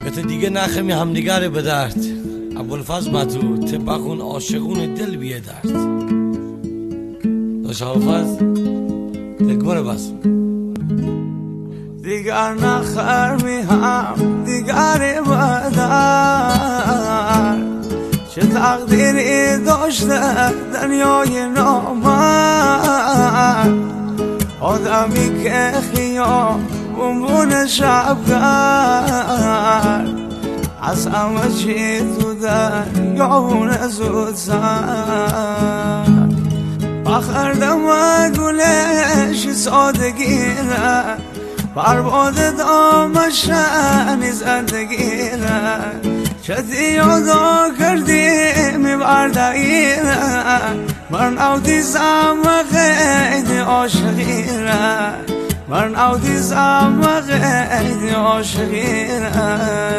قطع دیگه نخمی همدیگر به درد. ابوالفضل متو تبخون عاشقون دل بیه درد. داشت ابوالفضل تکمره بس دیگر نخمی هم دیگر بدر، چه تقدیری داشته دنیای نامرد. آدمی که خیابون شب کرد، از همه چی تو دریاونه زود سر. بخردم و گلش سادگیره، برباد دامشنی زندگیره. چه دیادا کردی میبردگیره، من او دیزم و غیدی عاشقیره، من او دیزم و غیدی عاشقیره.